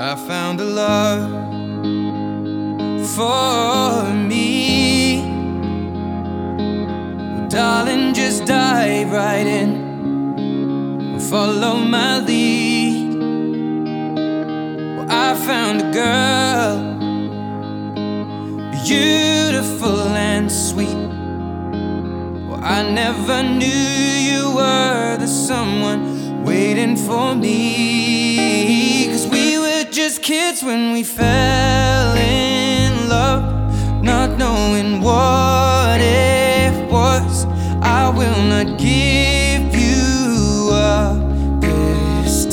I found a love for me. Well, darling, just dive right in and follow my lead. Well, I found a girl, beautiful and sweet. Well, I never knew you were the someone waiting for me. 'Cause we were just kids when we fell in love, not knowing what it was. I will not give you up this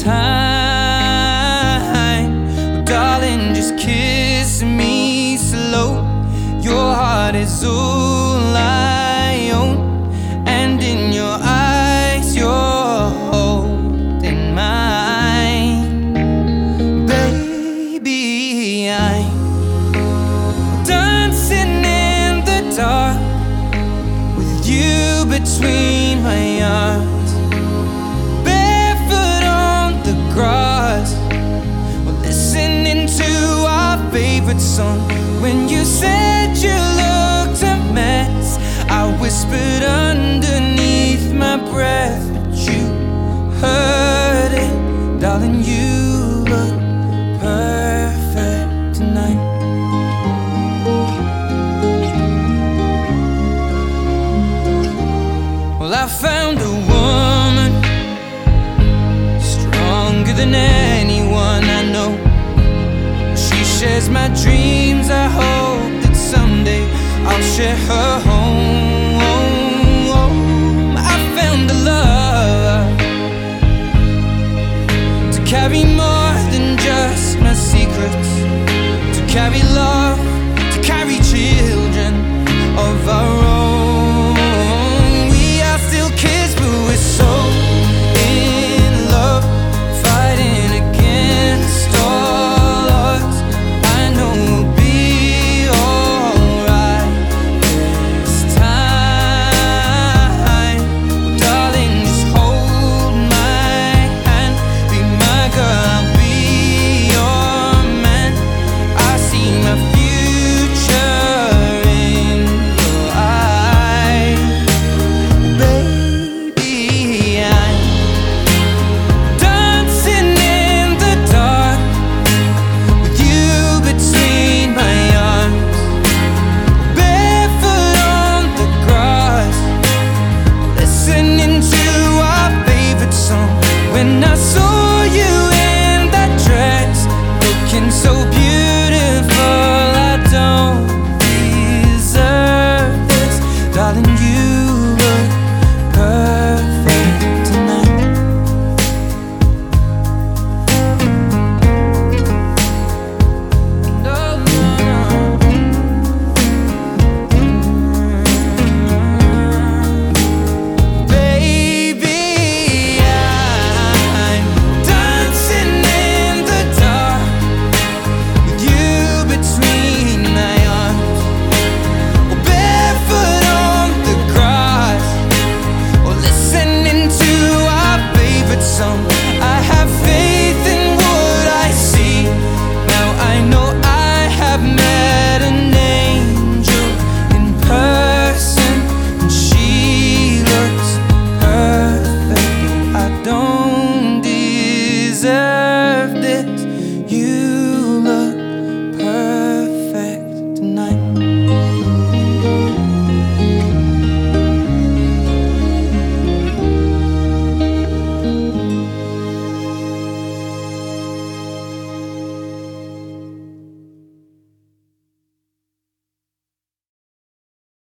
time. Oh, darling, just kiss me slow. Your heart is all I own, and in your eyes you're holding mine. Baby, I'm dancing in the dark with you between my arms, barefoot on the grass, listening to our favorite song. When you said you looked a mess, I whispered underneath my breath, but you heard it. Darling, you look perfect tonight. Well, I found a woman stronger than anyone I know. She shares my dreams. I hope that someday I'll share her home. I found a love to carry more than just my secrets, to carry love, to carry children of our own. We are still kids, but we're so in love, fighting against all odds. I know we'll be alright this time. Darling, just hold my hand, be my girl, I'll be your man. I see my future in your eyes. Baby, I'm dancing in the dark with you between my arms, barefoot on the grass, listening to our favorite song. When I saw you in that dress, looking so beautiful,